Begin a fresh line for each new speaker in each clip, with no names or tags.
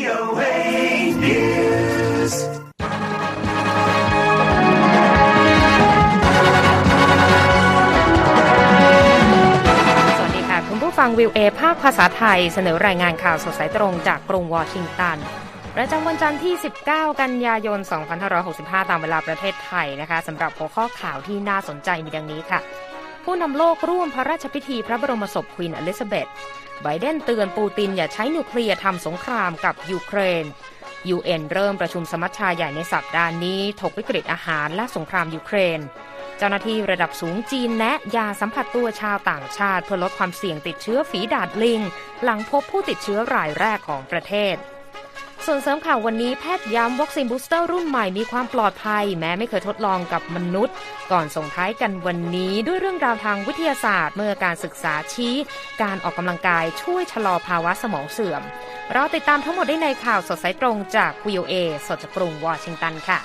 VOA News
คุณผู้ฟัง VOA ภาคภาษาไทยเสนอรายงานข่าวสดสายตรงจากกรุงวอชิงตันประจำวันจันทร์ที่19กันยายน2565ตามเวลาประเทศไทยนะคะสำหรับหัวข้อข่าวที่น่าสนใจมีดังนี้ค่ะผู้นำโลกร่วมพระราชพิธีพระบรมศพควีนอลิซาเบธไบเดนเตือนปูตินอย่าใช้นิวเคลียร์ทำสงครามกับยูเครน UN เริ่มประชุมสมัชชาใหญ่ในสัปดาห์นี้ถกวิกฤตอาหารและสงครามยูเครนเจ้าหน้าที่ระดับสูงจีนแนะยาสัมผัสตัวชาวต่างชาติเพื่อลดความเสี่ยงติดเชื้อฝีดาษลิงหลังพบผู้ติดเชื้อรายแรกของประเทศส่วนเสริมข่าววันนี้แพทย์ย้ำวัคซีนบูสเตอร์รุ่นใหม่มีความปลอดภัยแม้ไม่เคยทดลองกับมนุษย์ก่อนส่งท้ายกันวันนี้ด้วยเรื่องราวทางวิทยาศาสตร์เมื่อการศึกษาชี้การออกกำลังกายช่วยชะลอภาวะสมองเสื่อมเราติดตามทั้งหมดได้ในข่าวสดสายตรงจาก VOA สดจากกรุงวอชิงตันค่ะ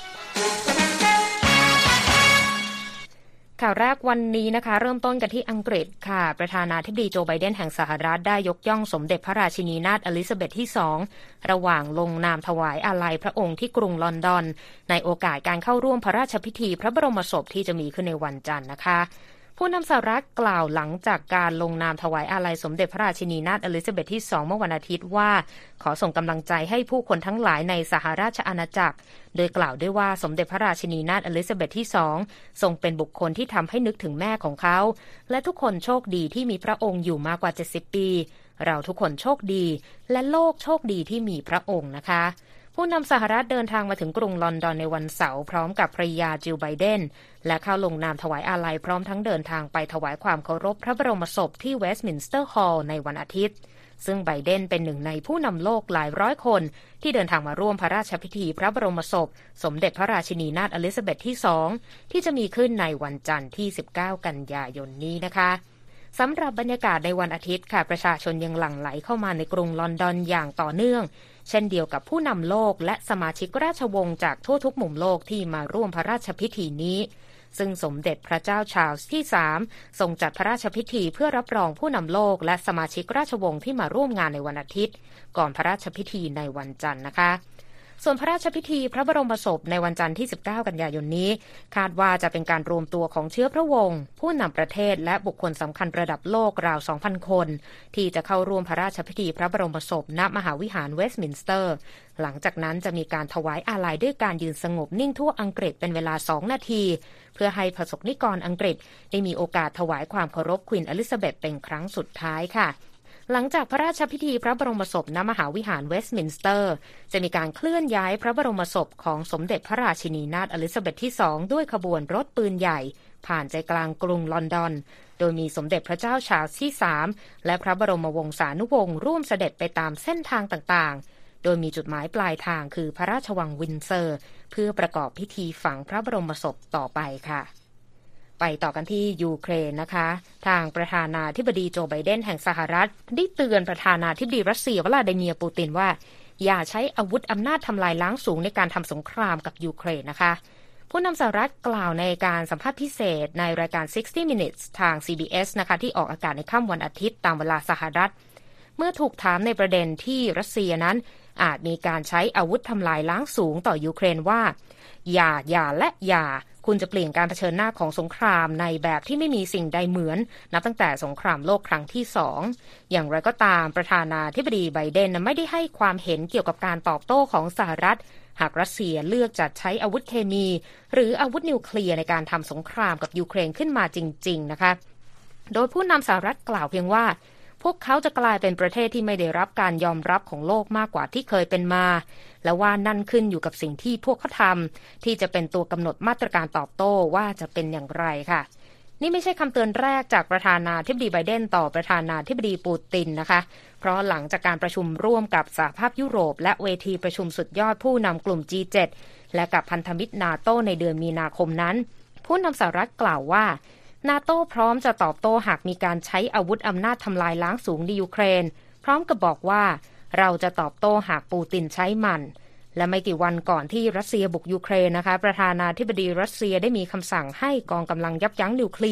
ข่าวแรกวันนี้นะคะเริ่มต้นกันที่อังกฤษค่ะประธานาธิบดีโจไบเดนแห่งสหรัฐได้ยกย่องสมเด็จพระราชินีนาถอลิซาเบธที่2ระหว่างลงนามถวายอาลัยพระองค์ที่กรุงลอนดอนในโอกาสการเข้าร่วมพระราชพิธีพระบรมศพที่จะมีขึ้นในวันจันทร์นะคะผู้นำสหรัฐกล่าวหลังจากการลงนามถวายอาลัยสมเด็จพระราชินีนาถอลิซาเบธที่2เมื่อวันอาทิตย์ว่าขอส่งกำลังใจให้ผู้คนทั้งหลายในสหราชอาณาจักรโดยกล่าวด้วยว่าสมเด็จพระราชินีนาถอลิซาเบธที่2ทรงเป็นบุคคลที่ทำให้นึกถึงแม่ของเขาและทุกคนโชคดีที่มีพระองค์อยู่มากกว่า70ปีเราทุกคนโชคดีและโลกโชคดีที่มีพระองค์นะคะผู้นำสหรัฐเดินทางมาถึงกรุงลอนดอนในวันเสาร์พร้อมกับภรรยาจิลไบเดนและเข้าลงนามถวายอาลัยพร้อมทั้งเดินทางไปถวายความเคารพพระบรมศพที่เวสต์มินสเตอร์ฮอลล์ในวันอาทิตย์ซึ่งไบเดนเป็นหนึ่งในผู้นำโลกหลายร้อยคนที่เดินทางมาร่วมพระราชพิธีพระบรมศพสมเด็จพระราชินีนาถอลิซาเบธที่2ที่จะมีขึ้นในวันจันทร์ที่19กันยายนนี้นะคะสำหรับบรรยากาศในวันอาทิตย์ค่ะประชาชนยังหลั่งไหลเข้ามาในกรุงลอนดอนอย่างต่อเนื่องเช่นเดียวกับผู้นำโลกและสมาชิกราชวงศ์จากทั่วทุกมุมโลกที่มาร่วมพระราชพิธีนี้ซึ่งสมเด็จพระเจ้าชาร์ลส์ที่3ทรงจัดพระราชพิธีเพื่อรับรองผู้นำโลกและสมาชิกราชวงศ์ที่มาร่วมงานในวันอาทิตย์ก่อนพระราชพิธีในวันจันทร์นะคะส่วนพระราชพิธีพระบรมศพในวันจันทร์ที่19กันยายนนี้คาดว่าจะเป็นการรวมตัวของเชื้อพระวงศ์ผู้นำประเทศและบุคคลสำคัญระดับโลกราว 2,000 คนที่จะเข้าร่วมพระราชพิธีพระบรมศพณมหาวิหารเวสต์มินสเตอร์หลังจากนั้นจะมีการถวายอาลัยด้วยการยืนสงบนิ่งทั่วอังกฤษเป็นเวลา2นาทีเพื่อให้ประสบนิกรอังกฤษได้มีโอกาสถวายความเคารพควีนอลิซาเบธเป็นครั้งสุดท้ายค่ะหลังจากพระราชพิธีพระบรมศพณมหาวิหารเวสต์มินสเตอร์จะมีการเคลื่อนย้ายพระบรมศพของสมเด็จพระราชินีนาถอลิซาเบธที่2ด้วยขบวนรถปืนใหญ่ผ่านใจกลางกรุงลอนดอนโดยมีสมเด็จพระเจ้าชาร์ลส์ที่3และพระบรมวงศานุวงศ์ร่วมเสด็จไปตามเส้นทางต่างๆโดยมีจุดหมายปลายทางคือพระราชวังวินเซอร์เพื่อประกอบพิธีฝังพระบรมศพต่อไปค่ะไปต่อกันที่ยูเครนนะคะทางประธานาธิบดีโจไบเดนแห่งสหรัฐได้เตือนประธานาธิบดีรัสเซียวลาดิเมียร์ปูตินว่าอย่าใช้อาวุธอำนาจทำลายล้างสูงในการทำสงครามกับยูเครนนะคะผู้นำสหรัฐกล่าวในการสัมภาษณ์พิเศษในรายการ60 Minutes ทาง CBS นะคะที่ออกอากาศในค่ำวันอาทิตย์ตามเวลาสหรัฐเมื่อถูกถามในประเด็นที่รัสเซียนั้นอาจมีการใช้อาวุธทำลายล้างสูงต่อยูเครนว่าอย่าคุณจะเปลี่ยนการเผชิญหน้าของสงครามในแบบที่ไม่มีสิ่งใดเหมือนนับตั้งแต่สงครามโลกครั้งที่2อย่างไรก็ตามประธานาธิบดีไบเดนไม่ได้ให้ความเห็นเกี่ยวกับการตอบโต้ของสหรัฐหากรัสเซียเลือกจะใช้อาวุธเคมีหรืออาวุธนิวเคลียร์ในการทำสงครามกับยูเครนขึ้นมาจริงๆนะคะโดยผู้นำสหรัฐกล่าวเพียงว่าพวกเขาจะกลายเป็นประเทศที่ไม่ได้รับการยอมรับของโลกมากกว่าที่เคยเป็นมาและว่านั่นขึ้นอยู่กับสิ่งที่พวกเขาทำที่จะเป็นตัวกำหนดมาตรการตอบโต้ว่าจะเป็นอย่างไรค่ะนี่ไม่ใช่คำเตือนแรกจากประธานาธิบดีไบเดนต่อประธานาธิบดีปูตินนะคะเพราะหลังจากการประชุมร่วมกับสหภาพยุโรปและเวทีประชุมสุดยอดผู้นำกลุ่ม G7 และกับพันธมิตรนาโตในเดือนมีนาคมนั้นผู้นำสหรัฐกล่าวว่านาโต้พร้อมจะตอบโต้หากมีการใช้อาวุธอำนาจทำลายล้างสูงในยูเครนพร้อมกับบอกว่าเราจะตอบโต้หากปูตินใช้มันและไม่กี่วันก่อนที่รัสเซียบุกยูเครนนะคะประธานาธิบดีรัสเซียได้มีคำสั่งให้กองกำลังยับยั้งนิวเคลียร์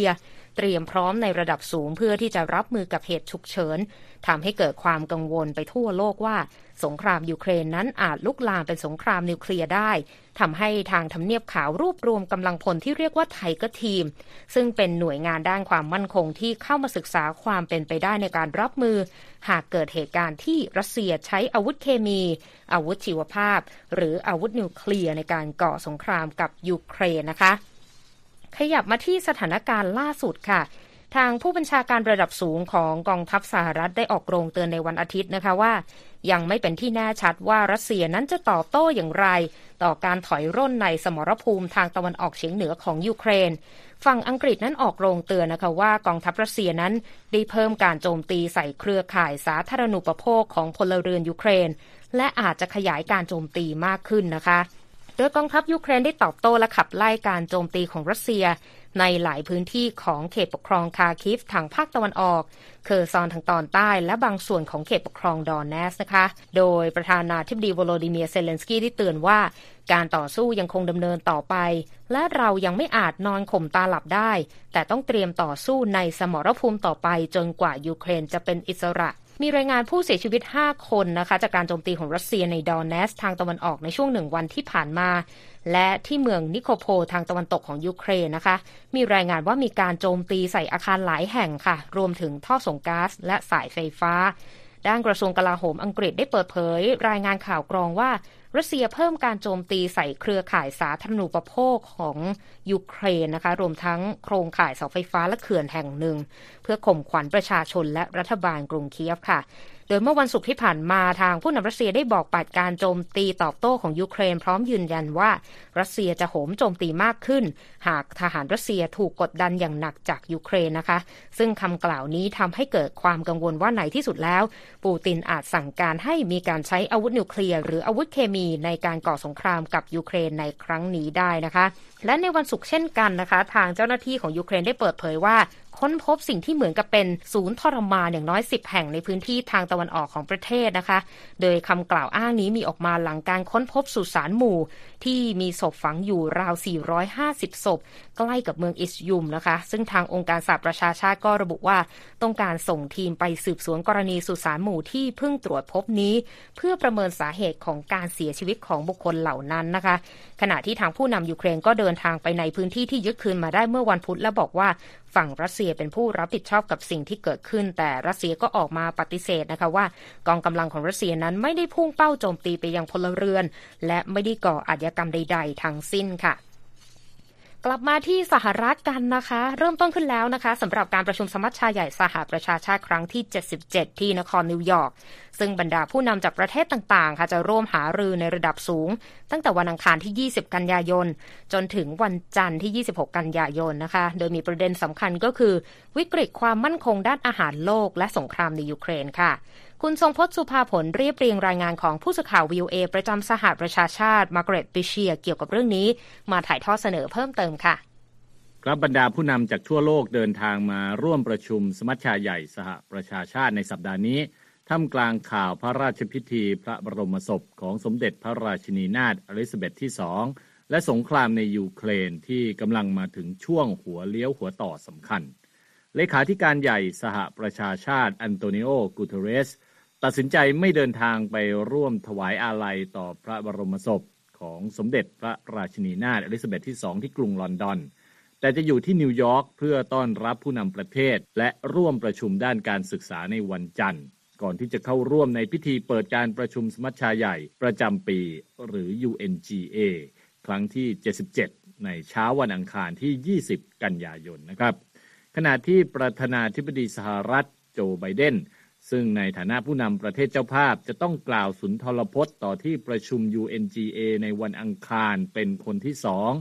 เตรียมพร้อมในระดับสูงเพื่อที่จะรับมือกับเหตุฉุกเฉินทำให้เกิดความกังวลไปทั่วโลกว่าสงครามยูเครนนั้นอาจลุกลามเป็นสงครามนิวเคลียร์ได้ทำให้ทางทำเนียบขาวรวบรวมกำลังพลที่เรียกว่าไทเกอร์ทีมซึ่งเป็นหน่วยงานด้านความมั่นคงที่เข้ามาศึกษาความเป็นไปได้ในการรับมือหากเกิดเหตุการณ์ที่รัสเซียใช้อาวุธเคมีอาวุธชีวภาพหรืออาวุธนิวเคลียร์ในการก่อสงครามกับยูเครนนะคะขยับมาที่สถานการณ์ล่าสุดค่ะทางผู้บัญชาการระดับสูงของกองทัพสหรัฐได้ออกโรงเตือนในวันอาทิตย์นะคะว่ายังไม่เป็นที่แน่ชัดว่ารัสเซียนั้นจะตอบโต้อย่างไรต่อการถอยร่นในสมรภูมิทางตะวันออกเฉียงเหนือของยูเครนฝั่งอังกฤษนั้นออกโรงเตือนนะคะว่ากองทัพรัสเซียนั้นได้เพิ่มการโจมตีใส่เครือข่ายสาธารณูปโภคของพลเรือนยูเครนและอาจจะขยายการโจมตีมากขึ้นนะคะโดยกองทัพยูเครนได้ตอบโต้และขับไล่การโจมตีของรัสเซียในหลายพื้นที่ของเขตปกครองคาคิฟทางภาคตะวันออกเคอร์ซอนทางตอนใต้และบางส่วนของเขตปกครองดอนเนสนะคะโดยประธานาธิบดีโวโลดิเมียร์เซเลนสกี้ได้เตือนว่าการต่อสู้ยังคงดำเนินต่อไปและเรายังไม่อาจนอนข่มตาหลับได้แต่ต้องเตรียมต่อสู้ในสมรภูมิต่อไปจนกว่ายูเครนจะเป็นอิสระมีรายงานผู้เสียชีวิต5คนนะคะจากการโจมตีของรัสเซียในดอนเนสทางตะวันออกในช่วง1วันที่ผ่านมาและที่เมืองนิโคโพทางตะวันตกของยูเครนนะคะมีรายงานว่ามีการโจมตีใส่อาคารหลายแห่งค่ะรวมถึงท่อส่งก๊าซและสายไฟฟ้าด้านกระทรวงกลาโหมอังกฤษได้เปิดเผยรายงานข่าวกรองว่ารัสเซียเพิ่มการโจมตีใส่เครือข่ายสาธารณูปโภคของยูเครนนะคะรวมทั้งโครงข่ายเสาไฟฟ้าและเขื่อนแห่งหนึ่งเพื่อข่มขวัญประชาชนและรัฐบาลกรุงเคียฟค่ะโดยเมื่อวันศุกร์ที่ผ่านมาทางผู้นำรัสเซียได้บอกปัดการโจมตีตอบโต้ของยูเครนพร้อมยืนยันว่ารัสเซียจะโหมโจมตีมากขึ้นหากทหารรัสเซียถูกกดดันอย่างหนักจากยูเครนนะคะซึ่งคำกล่าวนี้ทำให้เกิดความกังวลว่าในที่สุดแล้วปูตินอาจสั่งการให้มีการใช้อาวุธนิวเคลียร์หรืออาวุธเคมีในการก่อสงครามกับยูเครนในครั้งนี้ได้นะคะและในวันศุกร์เช่นกันนะคะทางเจ้าหน้าที่ของยูเครนได้เปิดเผยว่าค้นพบสิ่งที่เหมือนกับเป็นศูนย์ทรมานอย่างน้อย10แห่งในพื้นที่ทางตะวันออกของประเทศนะคะโดยคำกล่าวอ้างนี้มีออกมาหลังการค้นพบสุสานหมู่ที่มีศพฝังอยู่ราว450ศพใกล้กับเมืองอิสยุมนะคะซึ่งทางองค์การสหประชาชาติก็ระบุว่าต้องการส่งทีมไปสืบสวนกรณีสุสานหมู่ที่เพิ่งตรวจพบนี้เพื่อประเมินสาเหตุของการเสียชีวิตของบุคคลเหล่านั้นนะคะขณะที่ทางผู้นำยูเครนก็เดินทางไปในพื้นที่ที่ยึดคืนมาได้เมื่อวันพุธและบอกว่าฝั่งรัสเซียเป็นผู้รับผิดชอบกับสิ่งที่เกิดขึ้นแต่รัสเซียก็ออกมาปฏิเสธนะคะว่ากองกำลังของรัสเซียนั้นไม่ได้พุ่งเป้าโจมตีไปยังพลเรือนและไม่ได้ก่ออาชญากรรมใดๆทั้งสิ้นค่ะกลับมาที่สหรัฐกันนะคะเริ่มต้นขึ้นแล้วนะคะสำหรับการประชุมสมัชชาใหญ่สหประชาชาติครั้งที่77ที่นครนิวยอร์กซึ่งบรรดาผู้นำจากประเทศต่างๆค่ะจะร่วมหารือในระดับสูงตั้งแต่วันอังคารที่20กันยายนจนถึงวันจันทร์ที่26กันยายนนะคะโดยมีประเด็นสำคัญก็คือวิกฤตความมั่นคงด้านอาหารโลกและสงครามในยูเครนค่ะคุณทรงพจน์สุภาผลเรียบเรียงรายงานของผู้สื่อข่าว VOA ประจำสหประชาชาติมาร์กาเร็ต บิเชียร์เกี่ยวกับเรื่องนี้มาถ่ายทอดเสนอเพิ่มเติมค่ะ
ครับบรรดาผู้นำจากทั่วโลกเดินทางมาร่วมประชุมสมัชชาใหญ่สหประชาชาติในสัปดาห์นี้ท่ามกลางข่าวพระราชพิธีพระบรมศพของสมเด็จพระราชินีนาถอลิซาเบธที่2และสงครามในยูเครนที่กำลังมาถึงช่วงหัวเลี้ยวหัวต่อสำคัญเลขาธิการใหญ่สหประชาชาติอันโตนิโอ กูเทเรสตัดสินใจไม่เดินทางไปร่วมถวายอาลัยต่อพระบรมศพของสมเด็จพระราชินีนาถอลิซาเบธที่2ที่กรุงลอนดอนแต่จะอยู่ที่นิวยอร์กเพื่อต้อนรับผู้นำประเทศและร่วมประชุมด้านการศึกษาในวันจันทร์ก่อนที่จะเข้าร่วมในพิธีเปิดการประชุมสมัชชาใหญ่ประจำปีหรือ UNGA ครั้งที่77ในเช้าวันอังคารที่20กันยายนนะครับขณะที่ประธานาธิบดีสหรัฐโจไบเดนซึ่งในฐานะผู้นำประเทศเจ้าภาพจะต้องกล่าวสุนทรพจน์ต่อที่ประชุม UNGA ในวันอังคารเป็นคนที่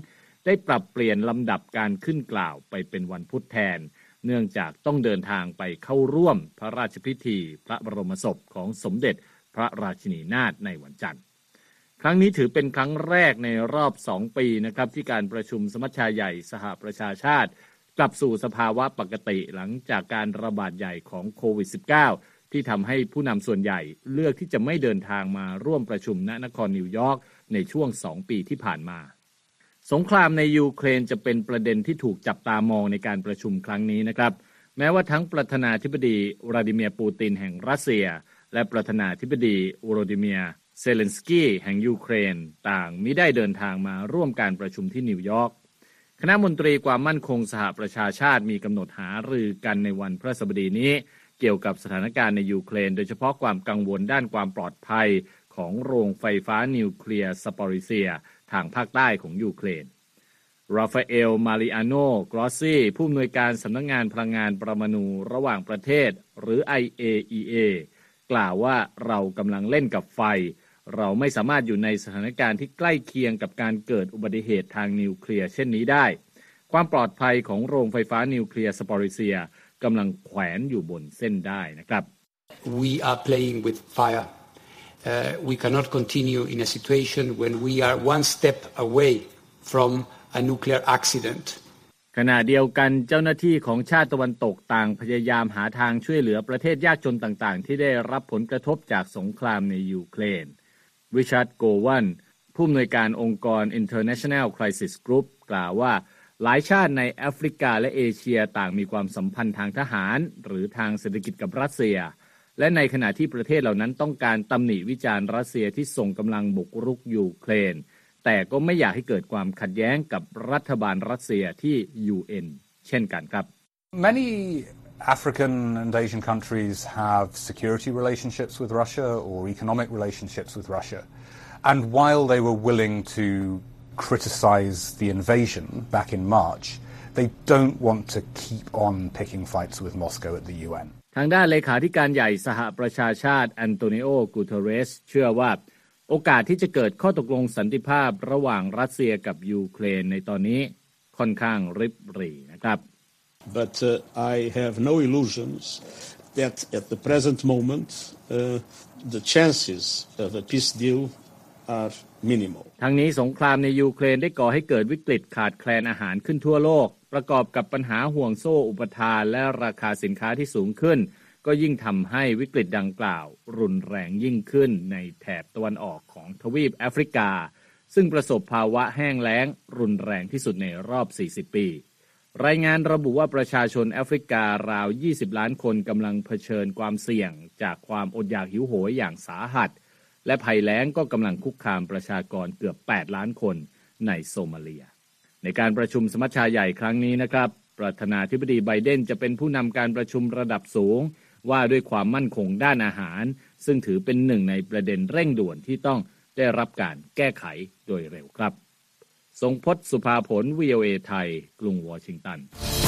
2ได้ปรับเปลี่ยนลำดับการขึ้นกล่าวไปเป็นวันพุธแทนเนื่องจากต้องเดินทางไปเข้าร่วมพระราชพิธีพระบรมศพของสมเด็จพระราชินีนาถในวันจันทร์ครั้งนี้ถือเป็นครั้งแรกในรอบ2ปีนะครับที่การประชุมสมัชชาใหญ่สหประชาชาติกลับสู่สภาวะปกติหลังจากการระบาดใหญ่ของโควิด -19 ที่ทำให้ผู้นำส่วนใหญ่เลือกที่จะไม่เดินทางมาร่วมประชุมณนครนิวยอร์กในช่วง2ปีที่ผ่านมาสงครามในยูเครนจะเป็นประเด็นที่ถูกจับตามองในการประชุมครั้งนี้นะครับแม้ว่าทั้งประธานาธิบดีวลาดิเมียร์ปูตินแห่งรัสเซียและประธานาธิบดีโวโลดิเมียร์เซเลนสกี้แห่งยูเครนต่างมิได้เดินทางมาร่วมการประชุมที่นิวยอร์กคณะมนตรีความมั่นคงสหประชาชาติมีกำหนดหารือกันในวันพฤหัสบดีนี้เกี่ยวกับสถานการณ์ในยูเครนโดยเฉพาะความกังวลด้านความปลอดภัยของโรงไฟฟ้านิวเคลียร์ซาปอริเซียทางภาคใต้ของยูเครนราฟาเอลมาริอาโนกรอสซีผู้อำนวยการสำนักงานพลังงานปรมาณูระหว่างประเทศหรือ IAEA กล่าวว่าเรากำลังเล่นกับไฟเราไม่สามารถอยู่ในสถานการณ์ที่ใกล้เคียงกับการเกิดอุบัติเหตุทางนิวเคลียร์เช่นนี้ได้ความปลอดภัยของโรงไฟฟ้านิวเคลียร์ซาปอริเซียกำลังแขวนอยู่บนเส้นได้นะครับ
We are playing with fire. We cannot continue in a situation when we are one step away from a nuclear accident.
ขณะเดียวกันเจ้าหน้าที่ของชาติตะวันตกต่างพยายามหาทางช่วยเหลือประเทศยากจนต่างๆที่ได้รับผลกระทบจากสงครามในยูเครนริชาร์ดโกวันผู้อำนวยการองค์กร International Crisis Group กล่าวว่าหลายชาติในแอฟริกาและเอเชียต่างมีความสัมพันธ์ทางทหารหรือทางเศรษฐกิจกับรัสเซียและในขณะที่ประเทศเหล่านั้นต้องการตำหนิวิจารณ์รัสเซียที่ส่งกำลังบุกรุกยูเครนแต่ก็ไม่อยากให้เกิดความขัดแย้งกับรัฐบาลรัสเซียที่ UN เช่นกันครับ
Many African and Asian countries have security relationships with Russia or economic relationships with Russia. And while they were willing to criticize the invasion back in March, they don't want to keep on picking fights with Moscow at the UN.
ทางด้านเลขาธิการใหญ่สหประชาชาติแอนโตนิโอ กูเทเรสเชื่อว่าโอกาสที่จะเกิดข้อตกลงสันติภาพระหว่างรัสเซียกับยูเครนในตอนนี้ค่อนข้างริบหรี่นะครับ
But I have no illusions that at the present moment the chances of a peace deal are minimal.
ทั้งนี้สงครามในยูเครนได้ก่อให้เกิดวิกฤตขาดแคลนอาหารขึ้นทั่วโลกประกอบกับปัญหาห่วงโซ่อุปทานและราคาสินค้าที่สูงขึ้นก็ยิ่งทำให้วิกฤตดังกล่าวรุนแรงยิ่งขึ้นในแถบตะวันออกของทวีปแอฟริกาซึ่งประสบภาวะแห้งแล้งรุนแรงที่สุดในรอบ40ปีรายงานระบุว่าประชาชนแอฟริการาว20ล้านคนกำลังเผชิญความเสี่ยงจากความอดอยากหิวโหยอย่างสาหัสและภัยแล้งก็กำลังคุกคามประชากรเกือบ8ล้านคนในโซมาเลียในการประชุมสมัชชาใหญ่ครั้งนี้นะครับประธานาธิบดีไบเดนจะเป็นผู้นำการประชุมระดับสูงว่าด้วยความมั่นคงด้านอาหารซึ่งถือเป็นหนึ่งในประเด็นเร่งด่วนที่ต้องได้รับการแก้ไขโดยเร็วครับทรงพจน์ สุภาผล VOA ไทยกรุงวอชิงตัน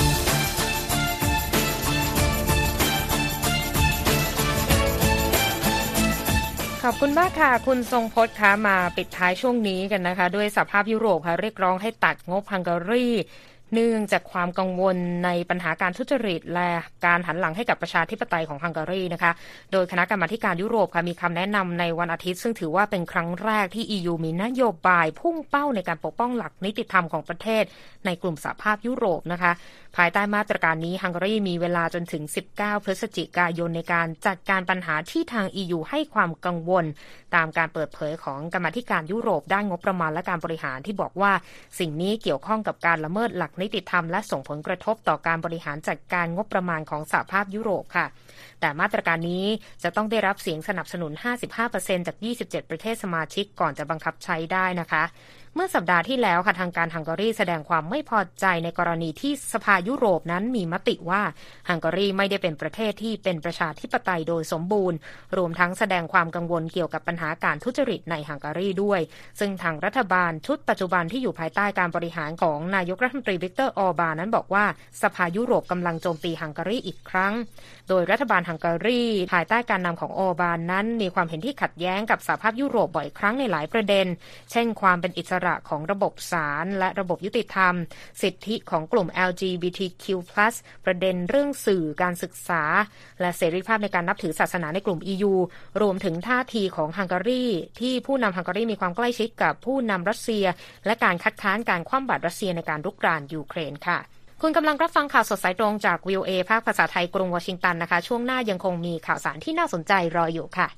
ขอบคุณมากค่ะคุณทรงพจน์คะมาปิดท้ายช่วงนี้กันนะคะด้วยสภาพยุโรปค่ะเรียกร้องให้ตัดงบฮังการีเนื่องจากความกังวลในปัญหาการทุจริตและการหันหลังให้กับประชาธิปไตยของฮังการีนะคะโดยคณะกรรมาการยุโรปค่ะมีคำแนะนำในวันอาทิตย์ซึ่งถือว่าเป็นครั้งแรกที่ EU มีนโยบายพุ่งเป้าในการปกป้องหลักนิติธรรมของประเทศในกลุ่มสหภาพยุโรปนะคะภายใต้มาตรการนี้ฮังการีมีเวลาจนถึง19พฤศจิกายนในการจัดการปัญหาที่ทาง EU ให้ความกังวลตามการเปิดเผยของกรรมาธิการยุโรปด้านงบประมาณและการบริหารที่บอกว่าสิ่งนี้เกี่ยวข้องกับการละเมิดหลักนิติธรรมและส่งผลกระทบต่อการบริหารจัดการงบประมาณของสหภาพยุโรปค่ะแต่มาตรการนี้จะต้องได้รับเสียงสนับสนุน 55% จาก 27 ประเทศสมาชิกก่อนจะบังคับใช้ได้นะคะเมื่อสัปดาห์ที่แล้วค่ะทางการฮังการีแสดงความไม่พอใจในกรณีที่สภายุโรปนั้นมีมติว่าฮังการีไม่ได้เป็นประเทศที่เป็นประชาธิปไตยโดยสมบูรณ์รวมทั้งแสดงความกังวลเกี่ยวกับปัญหาการทุจริตในฮังการีด้วยซึ่งทางรัฐบาลชุดปัจจุบันที่อยู่ภายใต้การบริหารของนายกรัฐมนตรีวิกเตอร์ออร์บานนั้นบอกว่าสภายุโรปกำลังโจมตีฮังการีอีกครั้งโดยรัฐบาลฮังการีภายใต้การนำของออร์บานนั้นมีความเห็นที่ขัดแย้งกับสหภาพยุโรปบ่อยครั้งในหลายประเด็นเช่นความเป็นอิสระของระบบศาลและระบบยุติธรรมสิทธิของกลุ่ม LGBTQ+ ประเด็นเรื่องสื่อการศึกษาและเสรีภาพในการนับถือศาสนาในกลุ่ม EU รวมถึงท่าทีของฮังการีที่ผู้นำฮังการีมีความใกล้ชิดกับผู้นำรัสเซียและการคัดค้านการคว่ำบาตรรัสเซียในการรุกรานยูเครนค่ะคุณกำลังรับฟังข่าวสดสายตรงจาก VOA ภาคภาษาไทยกรุงวอชิงตันนะคะช่วงหน้ายังคงมีข่าวสารที่น่าสนใจรออยู่ค่ะ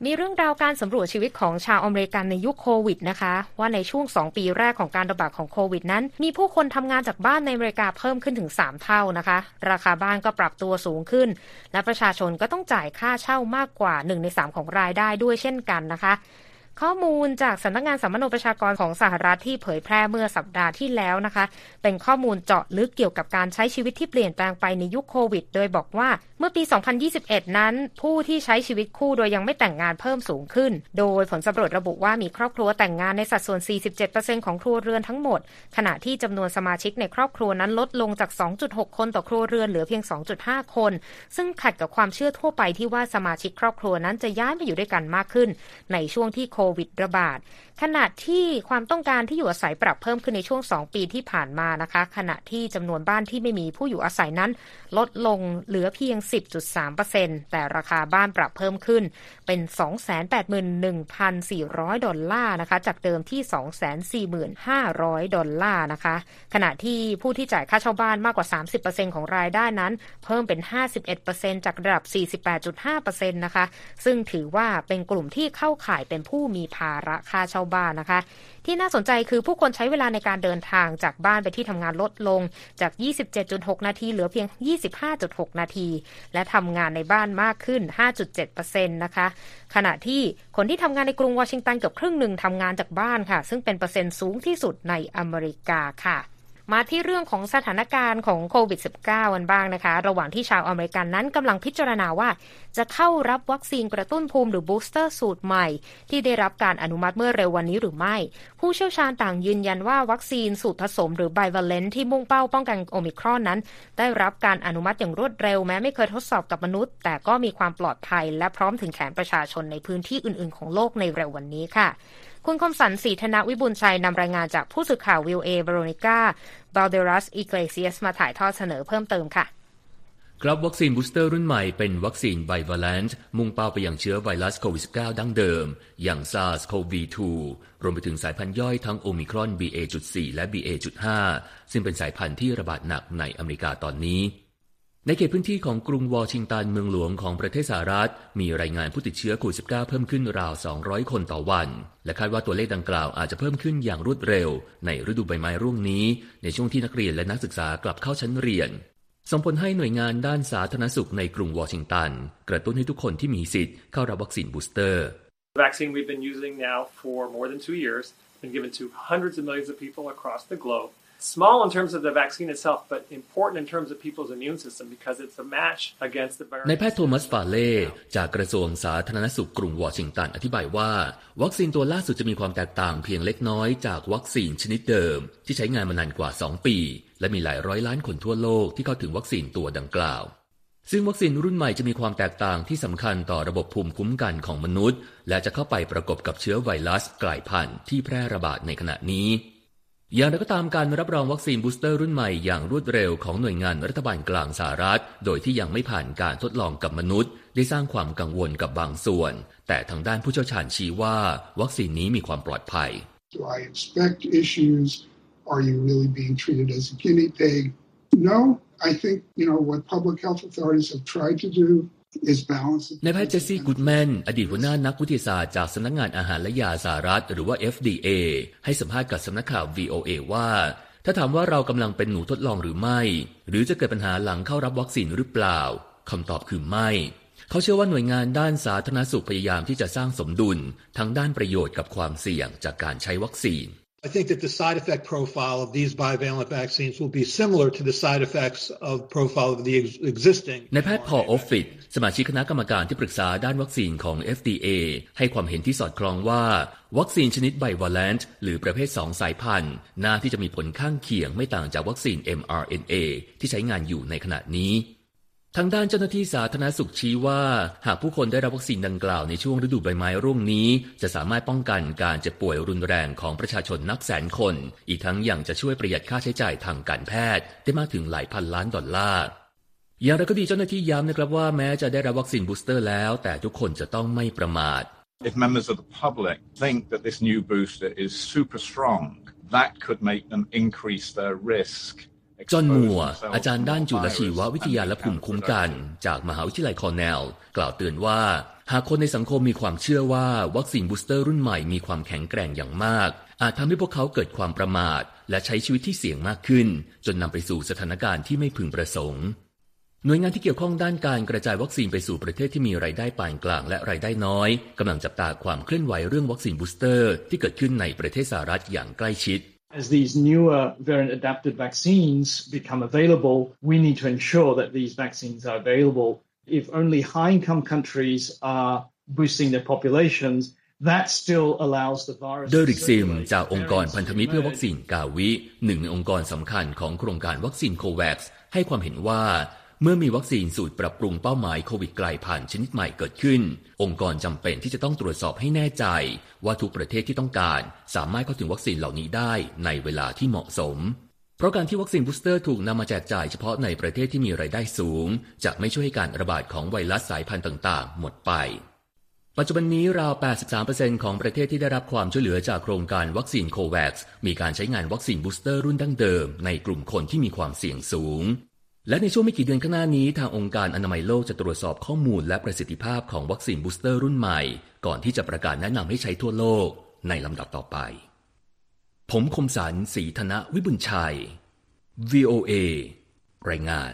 มีเรื่องราวการสำรวจชีวิตของชาวอเมริกันในยุคโควิดนะคะว่าในช่วง2ปีแรกของการระบาดของโควิดนั้นมีผู้คนทำงานจากบ้านในอเมริกาเพิ่มขึ้นถึง3เท่านะคะราคาบ้านก็ปรับตัวสูงขึ้นและประชาชนก็ต้องจ่ายค่าเช่ามากกว่า1ใน3ของรายได้ด้วยเช่นกันนะคะข้อมูลจากสำนักงานสัมมโนประชากรของสหรัฐที่เผยแพร่เมื่อสัปดาห์ที่แล้วนะคะเป็นข้อมูลเจาะลึกเกี่ยวกับการใช้ชีวิตที่เปลี่ยนแปลงไปในยุคโควิดโดยบอกว่าเมื่อปี 2021 นั้นผู้ที่ใช้ชีวิตคู่โดยยังไม่แต่งงานเพิ่มสูงขึ้นโดยผลสำรวจระบุว่ามีครอบครัวแต่งงานในสัดส่วน 47% ของครัวเรือนทั้งหมดขณะที่จำนวนสมาชิกในครอบครัวนั้นลดลงจาก 2.6 คนต่อครัวเรือนเหลือเพียง 2.5 คนซึ่งขัดกับความเชื่อทั่วไปที่ว่าสมาชิกครอบครัวนั้นจะย้ายมาอยู่ด้วยกันมากขึ้นในช่วงที่โควิดระบาดขณะที่ความต้องการที่อยู่อาศัยปรับเพิ่มขึ้นในช่วง2ปีที่ผ่านมานะคะขณะที่จำนวนบ้านที่ไม่มีผู้อยู่อาศัยนั้นลดลงเหลือเพียง 10.3% แต่ราคาบ้านปรับเพิ่มขึ้นเป็น 281,400 ดอลลาร์นะคะจากเดิมที่ 244,500 ดอลลาร์นะคะขณะที่ผู้ที่จ่ายค่าเช่าบ้านมากกว่า 30% ของรายได้นั้นเพิ่มเป็น 51% จากระดับ 48.5% นะคะซึ่งถือว่าเป็นกลุ่มที่เข้าข่ายเป็นผู้มีภาระค่าเช่าบ้านนะคะที่น่าสนใจคือผู้คนใช้เวลาในการเดินทางจากบ้านไปที่ทำงานลดลงจาก 27.6 นาทีเหลือเพียง 25.6 นาทีและทำงานในบ้านมากขึ้น 5.7% นะคะขณะที่คนที่ทำงานในกรุงวอชิงตันเกือบครึ่งหนึ่งทำงานจากบ้านค่ะซึ่งเป็นเปอร์เซ็นต์สูงที่สุดในอเมริกาค่ะมาที่เรื่องของสถานการณ์ของโควิด -19 กันบ้างนะคะระหว่างที่ชาวอเมริกันนั้นกำลังพิจารณาว่าจะเข้ารับวัคซีนกระตุ้นภูมิหรือบูสเตอร์สูตรใหม่ที่ได้รับการอนุมัติเมื่อเร็ววันนี้หรือไม่ผู้เชี่ยวชาญต่างยืนยันว่าวัคซีนสูตรผสมหรือไบวาเลนต์ที่มุ่งเป้าป้องกันโอมิครอนนั้นได้รับการอนุมัติอย่างรวดเร็วแม้ไม่เคยทดสอบกับมนุษย์แต่ก็มีความปลอดภัยและพร้อมถึงแขนประชาชนในพื้นที่อื่นๆของโลกในเร็ววันนี้ค่ะคุณคมสันต์ ศรีธนวิบูลย์ชัยนำรายงานจากผู้สื่อข่าววิวเอเวโรนิก้าบาลเดรัสอิเกลเซียสมาถ่ายทอดเสนอเพิ่มเติมค่ะ
ครับวัคซีนบูสเตอร์รุ่นใหม่เป็นวัคซีนไบวาเลนต์มุ่งเป้าไปยังเชื้อไวรัสโควิด -19 ดั้งเดิมอย่าง SARS-CoV-2 รวมไปถึงสายพันธุ์ย่อยทั้งโอมิครอน BA.4 และ BA.5 ซึ่งเป็นสายพันธุ์ที่ระบาดหนักในอเมริกาตอนนี้ในเขตพื้นที่ของกรุงวอชิงตันเมืองหลวงของประเทศสหรัฐมีรายงานผู้ติดเชื้อโควิด -19 เพิ่มขึ้นราว 200 คนต่อวันและคาดว่าตัวเลขดังกล่าวอาจจะเพิ่มขึ้นอย่างรวดเร็วในฤดูใบไม้ร่วงนี้ในช่วงที่นักเรียนและนักศึกษากลับเข้าชั้นเรียนส่งผลให้หน่วยงานด้านสาธารณสุขในกรุงวอชิงตันกระตุ้นให้ทุกคนที่มีสิทธิ์เข้ารับวัคซีนบูสเตอร์
The vaccine we've been using now for more than 2 years been given to hundreds of millions of people across the globe.Small in terms of the vaccine itself, but important in terms of people's immune system because it's a match against the virus.
นายแพทย์โทมัส ฟาเล่จากกระทรวงสาธารณสุขกรุงวอชิงตันอธิบายว่าวัคซีนตัวล่าสุดจะมีความแตกต่างเพียงเล็กน้อยจากวัคซีนชนิดเดิมที่ใช้งานมานานกว่า2ปีและมีหลายร้อยล้านคนทั่วโลกที่เข้าถึงวัคซีนตัวดังกล่าวซึ่งวัคซีนรุ่นใหม่จะมีความแตกต่างที่สำคัญต่อระบบภูมิคุ้มกันของมนุษย์และจะเข้าไปประกบกับเชื้อไวรัสกลายพันธุ์ที่แพร่ระบาดในขณะนี้อย่างไรก็ตามการรับรองวัคซีนบูสเตอร์รุ่นใหม่อย่างรวดเร็วของหน่วยงานรัฐบาลกลางสหรัฐโดยที่ยังไม่ผ่านการทดลองกับมนุษย์ได้สร้างความกังวลกับบางส่วนแต่ทางด้านผู้เชี่ยวชาญชี้ว่าวัคซีนนี้มีความปลอดภัย
Do I expect issues? Are you really being treated as a guinea pig? No, I think, what public health authorities have tried to doนายแพทย์เจสซี่ กูดแมนอดีตหัวหน้านักวิทยาศาสตร์จากสำนักงานอาหารและยาสหรัฐหรือว่า FDA ให้สัมภาษณ์กับสำนักข่าว VOA ว่าถ้าถามว่าเรากำลังเป็นหนูทดลองหรือไม่หรือจะเกิดปัญหาหลังเข้ารับวัคซีนหรือเปล่าคำตอบคือไม่เขาเชื่อว่าหน่วยงานด้านสาธารณสุขพยายามที่จะสร้างสมดุลทั้งด้านประโยชน์กับความเสี่ยงจากการใช้วัคซีน
I think that the side effect profile of these bivalent vaccines will be similar to the side effects of profile of the existing
นายแพทย์พอล ออฟฟิตสมาชิกคณะกรรมการที่ปรึกษาด้านวัคซีนของ FDA ให้ความเห็นที่สอดคล้องว่าวัคซีนชนิดไบวาเลนต์หรือประเภท2สายพันธุ์น่าที่จะมีผลข้างเคียงไม่ต่างจากวัคซีน mRNA ที่ใช้งานอยู่ในขณะนี้ทางด้านเจ้าหน้าที่สาธารณสุขชี้ว่าหากผู้คนได้รับวัคซีนดังกล่าวในช่วงฤดูใบไม้ร่วงนี้จะสามารถป้องกันการเจ็บป่วยรุนแรงของประชาชนนับแสนคนอีกทั้งยังจะช่วยประหยัดค่าใช้จ่ายทางการแพทย์ได้มากถึงหลายพันล้านดอลลาร์อย่างไรก็ดีเจ้าหน้าที่ย้ำนะครับว่าแม้จะได้รับวัคซีนบูสเตอร์แล้วแต่ทุกคนจะต้องไม่ประมาท
If members of the public think that this new booster is super strong, that could make them increase their risk
จอห์น มัวร์อาจารย์ด้านจุลชีววิทยาและภูมิคุ้มกันจากมหาวิทยาลัยคอร์เนลกล่าวเตือนว่าหากคนในสังคมมีความเชื่อว่าวัคซีนบูสเตอร์รุ่นใหม่มีความแข็งแกร่งอย่างมากอาจทำให้พวกเขาเกิดความประมาทและใช้ชีวิตที่เสี่ยงมากขึ้นจนนำไปสู่สถานการณ์ที่ไม่พึงประสงค์หน่วยงานที่เกี่ยวข้องด้านการกระจายวัคซีนไปสู่ประเทศที่มีรายได้ปานกลางและรายได้น้อยกำลังจับตาความเคลื่อนไหวเรื่องวัคซีนบูสเตอร์ที่เกิดขึ้นในประเทศสหรัฐอย่างใกล้ชิด
As these newer variant-adapted vaccines become available, we need to ensure that these vaccines are available. If only high-income countries are boosting their populations, that still allows the virus
เดริกซิมจากองค์กรพันธมิตรเพื่อวัคซีนกาวิหนึ่งในองค์กรสำคัญของโครงการวัคซีนโควัคซ์ให้ความเห็นว่าเมื่อมีวัคซีนสูตรปรับปรุงเป้าหมายโควิดกลายพันธุ์ชนิดใหม่เกิดขึ้นองค์กรจำเป็นที่จะต้องตรวจสอบให้แน่ใจว่าทุกประเทศที่ต้องการสามารถเข้าถึงวัคซีนเหล่านี้ได้ในเวลาที่เหมาะสมเพราะการที่วัคซีนบูสเตอร์ถูกนำมาแจกจ่ายเฉพาะในประเทศที่มีรายได้สูงจะไม่ช่วยให้การระบาดของไวรัสสายพันธุ์ต่างๆหมดไปปัจจุบันนี้ราว 83% ของประเทศที่ได้รับความช่วยเหลือจากโครงการวัคซีนโควัคซ์มีการใช้งานวัคซีนบูสเตอร์รุ่นดั้งเดิมในกลุ่มคนที่มีความเสี่ยงสูงและในช่วงไม่กี่เดือนข้างหน้านี้ทางองค์การอนามัยโลกจะตรวจสอบข้อมูลและประสิทธิภาพของวัคซีนบูสเตอร์รุ่นใหม่ก่อนที่จะประกาศแนะนำให้ใช้ทั่วโลกในลำดับต่อไปผมคมสันต์ ศรีธนวิบุญชัย VOA รายงาน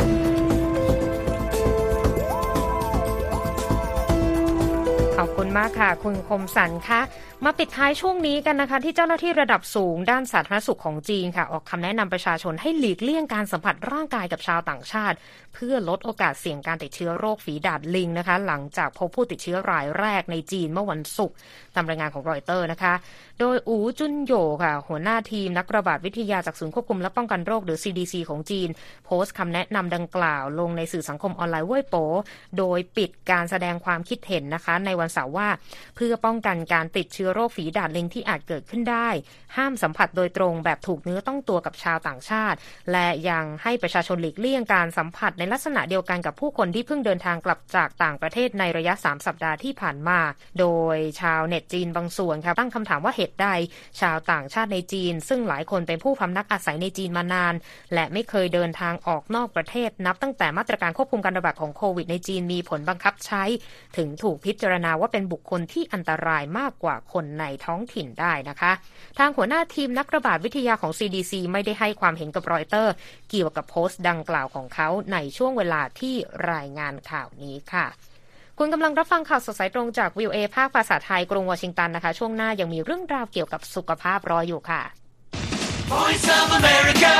ขอบคุณมากค่ะคุณคมสันต์คะมาปิดท้ายช่วงนี้กันนะคะที่เจ้าหน้าที่ระดับสูงด้านสาธารณสุขของจีนค่ะออกคำแนะนำประชาชนให้หลีกเลี่ยงการสัมผัสร่างกายกับชาวต่างชาติเพื่อลดโอกาสเสี่ยงการติดเชื้อโรคฝีดาษลิงนะคะหลังจากพบผู้ติดเชื้อรายแรกในจีนเมื่อวันศุกร์ตามรายงานของรอยเตอร์นะคะโดยอู๋จุนโหย่ค่ะหัวหน้าทีมนักระบาดวิทยาจากศูนย์ควบคุมและป้องกันโรคหรือ CDC ของจีนโพสต์คำแนะนำดังกล่าวลงในสื่อสังคมออนไลน์เว่ยโป๋โดยปิดการแสดงความคิดเห็นนะคะในวันเสาร์ว่าเพื่อป้องกันการติดเชื้อโรคฝีดาษลิงที่อาจเกิดขึ้นได้ห้ามสัมผัสโดยตรงแบบถูกเนื้อต้องตัวกับชาวต่างชาติและยังให้ประชาชนหลีกเลี่ยงการสัมผัสในลักษณะเดียวกันกับผู้คนที่เพิ่งเดินทางกลับจากต่างประเทศในระยะ3สัปดาห์ที่ผ่านมาโดยชาวเน็ตจีนบางส่วนค่ะตั้งคำถามว่าเหตุใดชาวต่างชาติในจีนซึ่งหลายคนเป็นผู้พำนักอาศัยในจีนมานานและไม่เคยเดินทางออกนอกประเทศนับตั้งแต่มาตรการควบคุมการระบาดของโควิดในจีนมีผลบังคับใช้ถึงถูกพิจารณาว่าเป็นบุคคลที่อันตรายมากกว่าคนในท้องถิ่นได้นะคะทางหัวหน้าทีมนักระบาดวิทยาของ CDC ไม่ได้ให้ความเห็นกับรอยเตอร์เกี่ยวกับโพสต์ดังกล่าวของเขาในช่วงเวลาที่รายงานข่าวนี้ค่ะคุณกำลังรับฟังข่าวสดสายตรงจาก VOA ภาคภาษาไทยกรุงวอชิงตันนะคะช่วงหน้ายังมีเรื่องราวเกี่ยวกับสุขภาพรออยู่ค่ะ
Voice of America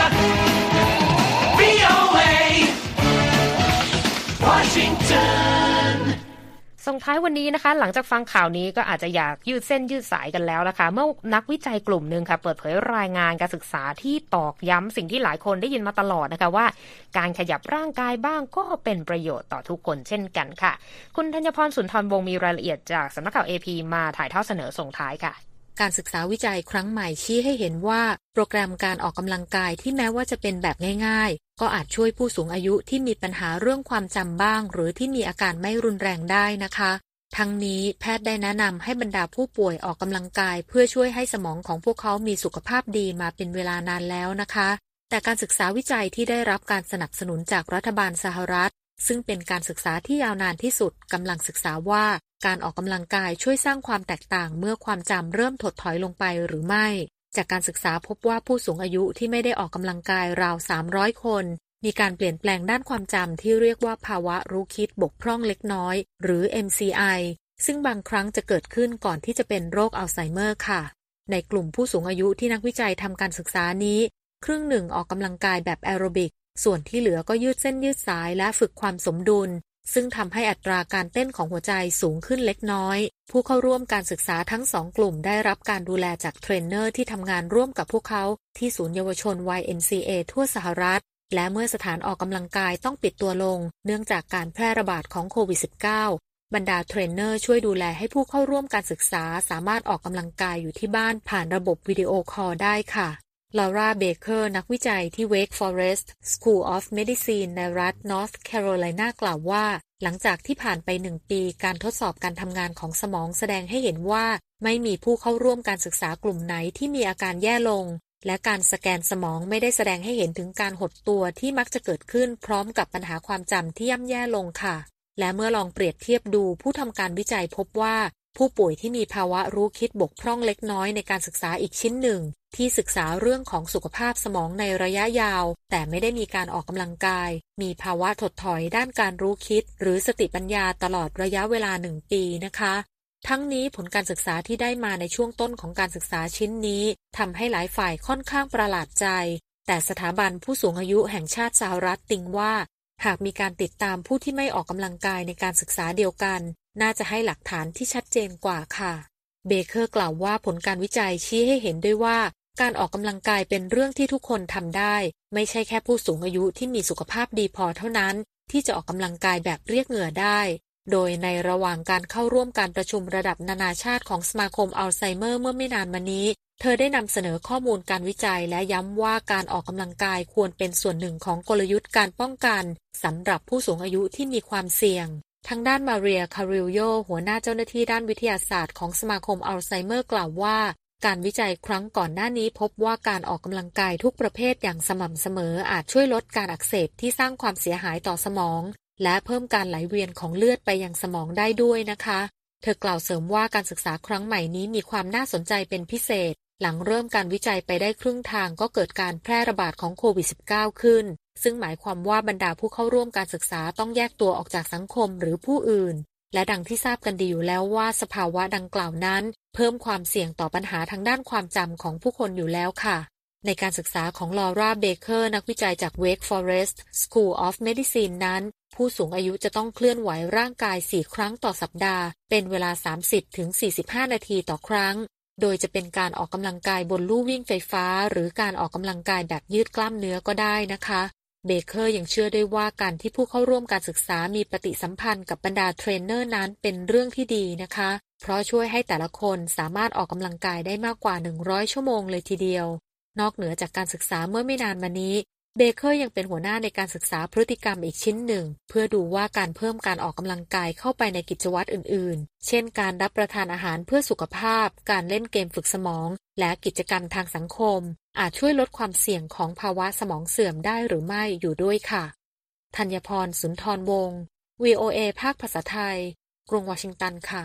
VOA Washington
ส่งท้ายวันนี้นะคะหลังจากฟังข่าวนี้ก็อาจจะอยากยืดเส้นยืดสายกันแล้วนะคะเมื่อนักวิจัยกลุ่มนึงค่ะเปิดเผยรายงานการศึกษาที่ตอกย้ำสิ่งที่หลายคนได้ยินมาตลอดนะคะว่าการขยับร่างกายบ้างก็เป็นประโยชน์ต่อทุกคนเช่นกันค่ะคุณธัญพรสุนทรวงศ์มีรายละเอียดจากสำนักข่าว AP มาถ่ายทอดเสนอส่งท้ายค่ะ
การศึกษาวิจัยครั้งใหม่ชี้ให้เห็นว่าโปรแกรมการออกกำลังกายที่แม้ว่าจะเป็นแบบง่ายๆก็อาจช่วยผู้สูงอายุที่มีปัญหาเรื่องความจำบ้างหรือที่มีอาการไม่รุนแรงได้นะคะทั้งนี้แพทย์ได้แนะนำให้บรรดาผู้ป่วยออกกำลังกายเพื่อช่วยให้สมองของพวกเขามีสุขภาพดีมาเป็นเวลานานแล้วนะคะแต่การศึกษาวิจัยที่ได้รับการสนับสนุนจากรัฐบาลสหรัฐซึ่งเป็นการศึกษาที่ยาวนานที่สุดกำลังศึกษาว่าการออกกำลังกายช่วยสร้างความแตกต่างเมื่อความจำเริ่มถดถอยลงไปหรือไม่จากการศึกษาพบว่าผู้สูงอายุที่ไม่ได้ออกกำลังกายราว300คนมีการเปลี่ยนแปลงด้านความจำที่เรียกว่าภาวะรู้คิดบกพร่องเล็กน้อยหรือ MCI ซึ่งบางครั้งจะเกิดขึ้นก่อนที่จะเป็นโรคอัลไซเมอร์ค่ะในกลุ่มผู้สูงอายุที่นักวิจัยทำการศึกษานี้ครึ่งหนึ่งออกกำลังกายแบบแอโรบิกส่วนที่เหลือก็ยืดเส้นยืดสายและฝึกความสมดุลซึ่งทำให้อัตราการเต้นของหัวใจสูงขึ้นเล็กน้อยผู้เข้าร่วมการศึกษาทั้ง2กลุ่มได้รับการดูแลจากเทรนเนอร์ที่ทำงานร่วมกับพวกเขาที่ศูนย์เยาวชน YMCA ทั่วสหรัฐและเมื่อสถานออกกำลังกายต้องปิดตัวลงเนื่องจากการแพร่ระบาดของโควิด -19 บรรดาเทรนเนอร์ช่วยดูแลให้ผู้เข้าร่วมการศึกษาสามารถออกกำลังกายอยู่ที่บ้านผ่านระบบวิดีโอคอลได้ค่ะลอร่าเบเกอร์นักวิจัยที่ Wake Forest School of Medicine ในรัฐ North Carolina กล่าวว่าหลังจากที่ผ่านไป1ปีการทดสอบการทำงานของสมองแสดงให้เห็นว่าไม่มีผู้เข้าร่วมการศึกษากลุ่มไหนที่มีอาการแย่ลงและการสแกนสมองไม่ได้แสดงให้เห็นถึงการหดตัวที่มักจะเกิดขึ้นพร้อมกับปัญหาความจำที่ย่ำแย่ลงค่ะและเมื่อลองเปรียบเทียบดูผู้ทำการวิจัยพบว่าผู้ป่วยที่มีภาวะรู้คิดบกพร่องเล็กน้อยในการศึกษาอีกชิ้นหนึ่งที่ศึกษาเรื่องของสุขภาพสมองในระยะยาวแต่ไม่ได้มีการออกกำลังกายมีภาวะถดถอยด้านการรู้คิดหรือสติปัญญาตลอดระยะเวลา1 ปีนะคะทั้งนี้ผลการศึกษาที่ได้มาในช่วงต้นของการศึกษาชิ้นนี้ทำให้หลายฝ่ายค่อนข้างประหลาดใจแต่สถาบันผู้สูงอายุแห่งชาติสหรัฐติงว่าหากมีการติดตามผู้ที่ไม่ออกกำลังกายในการศึกษาเดียวกันน่าจะให้หลักฐานที่ชัดเจนกว่าค่ะเบเกอร์กล่าวว่าผลการวิจัยชี้ให้เห็นด้วยว่าการออกกำลังกายเป็นเรื่องที่ทุกคนทำได้ไม่ใช่แค่ผู้สูงอายุที่มีสุขภาพดีพอเท่านั้นที่จะออกกำลังกายแบบเรียกเหงื่อได้โดยในระหว่างการเข้าร่วมการประชุมระดับนานาชาติของสมาคมอัลไซเมอร์เมื่อไม่นานมานี้เธอได้นำเสนอข้อมูลการวิจัยและย้ำว่าการออกกำลังกายควรเป็นส่วนหนึ่งของกลยุทธ์การป้องกันสำหรับผู้สูงอายุที่มีความเสี่ยงทางด้านมาเรียคาริลโยหัวหน้าเจ้าหน้าที่ด้านวิทยาศาสตร์ของสมาคมอัลไซเมอร์กล่าวว่าการวิจัยครั้งก่อนหน้านี้พบว่าการออกกำลังกายทุกประเภทอย่างสม่ำเสมออาจช่วยลดการอักเสบที่สร้างความเสียหายต่อสมองและเพิ่มการไหลเวียนของเลือดไปยังสมองได้ด้วยนะคะเธอกล่าวเสริมว่าการศึกษาครั้งใหม่นี้มีความน่าสนใจเป็นพิเศษหลังเริ่มการวิจัยไปได้ครึ่งทางก็เกิดการแพร่ระบาดของโควิด -19 ขึ้นซึ่งหมายความว่าบรรดาผู้เข้าร่วมการศึกษาต้องแยกตัวออกจากสังคมหรือผู้อื่นและดังที่ทราบกันดีอยู่แล้วว่าสภาวะดังกล่าวนั้นเพิ่มความเสี่ยงต่อปัญหาทางด้านความจำของผู้คนอยู่แล้วค่ะในการศึกษาของลอร่าเบเกอร์นักวิจัยจาก Wake Forest School of Medicine นั้นผู้สูงอายุจะต้องเคลื่อนไหวร่างกาย4 ครั้งต่อสัปดาห์เป็นเวลา 30-45 นาทีต่อครั้งโดยจะเป็นการออกกำลังกายบนลู่วิ่งไฟฟ้าหรือการออกกำลังกายแบบยืดกล้ามเนื้อก็ได้นะคะเบเกอร์ยังเชื่อด้วยว่าการที่ผู้เข้าร่วมการศึกษามีปฏิสัมพันธ์กับบรรดาเทรนเนอร์นั้นเป็นเรื่องที่ดีนะคะเพราะช่วยให้แต่ละคนสามารถออกกำลังกายได้มากกว่า100 ชั่วโมงเลยทีเดียวนอกเหนือจากการศึกษาเมื่อไม่นานมานี้เบเกอร์ยังเป็นหัวหน้าในการศึกษาพฤติกรรมอีกชิ้นหนึ่งเพื่อดูว่าการเพิ่มการออกกำลังกายเข้าไปในกิจวัตรอื่นๆเช่นการรับประทานอาหารเพื่อสุขภาพการเล่นเกมฝึกสมองและกิจกรรมทางสังคมอาจช่วยลดความเสี่ยงของภาวะสมองเสื่อมได้หรือไม่อยู่ด้วยค่ะธัญพร สุนทรวงศ์ VOA ภาคภาษาไทยกรุงวอชิงตันค่ะ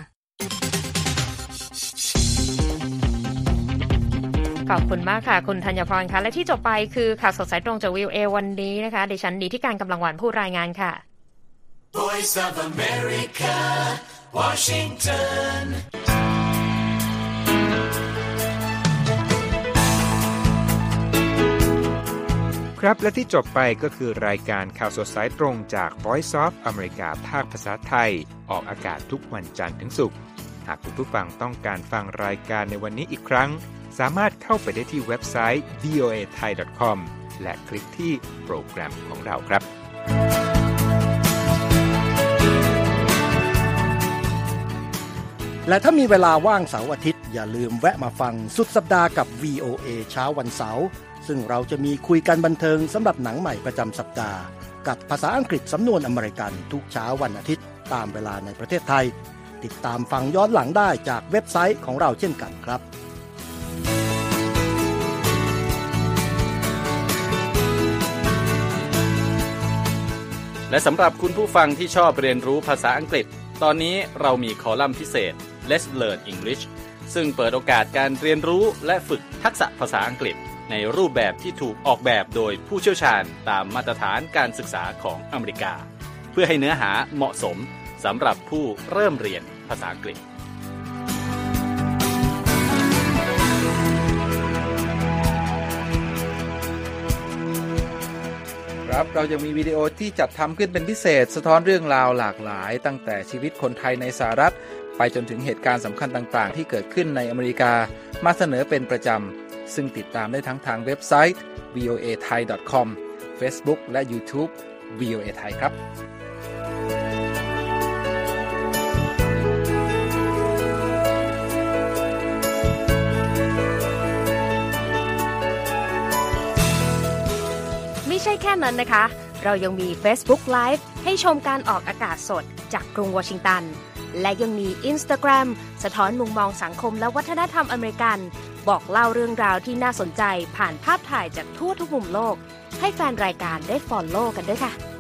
ขอบคุณมากค่ะคุณธัญพรค่ะและที่จบไปคือข่าวสดสายตรงจาก VOA วันนี้นะคะดิฉันดีที่การกำลังวันผู้รายงานค่ะ
Voice of America Washington
ครับและที่จบไปก็คือรายการข่าวสดสายตรงจาก Voice of America ภาคภาษาไทยออกอากาศทุกวันจันทร์ถึงศุกร์หากคุณผู้ฟังต้องการฟังรายการในวันนี้อีกครั้งสามารถเข้าไปได้ที่เว็บไซต์ voathai.com และคลิกที่โปรแกรมของเราครับ
และถ้ามีเวลาว่างเสาร์อาทิตย์อย่าลืมแวะมาฟังสุดสัปดาห์กับ VOA เช้าวันเสาร์ซึ่งเราจะมีคุยกันบันเทิงสำหรับหนังใหม่ประจำสัปดาห์กับภาษาอังกฤษสำนวนอเมริกันทุกเช้าวันอาทิตย์ตามเวลาในประเทศไทยติดตามฟังย้อนหลังได้จากเว็บไซต์ของเราเช่นกันครับ
และสำหรับคุณผู้ฟังที่ชอบเรียนรู้ภาษาอังกฤษตอนนี้เรามีคอลัมน์พิเศษ Let's Learn English ซึ่งเปิดโอกาสการเรียนรู้และฝึกทักษะภาษาอังกฤษในรูปแบบที่ถูกออกแบบโดยผู้เชี่ยวชาญตามมาตรฐานการศึกษาของอเมริกาเพื่อให้เนื้อหาเหมาะสมสำหรับผู้เริ่มเรียนภาษาอังกฤษ
ครับเรายังมีวิดีโอที่จัดทำขึ้นเป็นพิเศษสะท้อนเรื่องราวหลากหลายตั้งแต่ชีวิตคนไทยในสหรัฐไปจนถึงเหตุการณ์สำคัญต่างๆที่เกิดขึ้นในอเมริกามาเสนอเป็นประจำซึ่งติดตามได้ทั้งทางเว็บไซต์ voathai.com Facebook และ YouTube VOA Thai ครับ
ไม่ใช่แค่นั้นนะคะเรายังมี Facebook Live ให้ชมการออกอากาศสดจากกรุงวอชิงตันและยังมี Instagram สะท้อนมุมมองสังคมและวัฒนธรรมอเมริกันบอกเล่าเรื่องราวที่น่าสนใจผ่านภาพถ่ายจากทั่วทุกมุมโลกให้แฟนรายการได้ follow กันด้วยค่ะ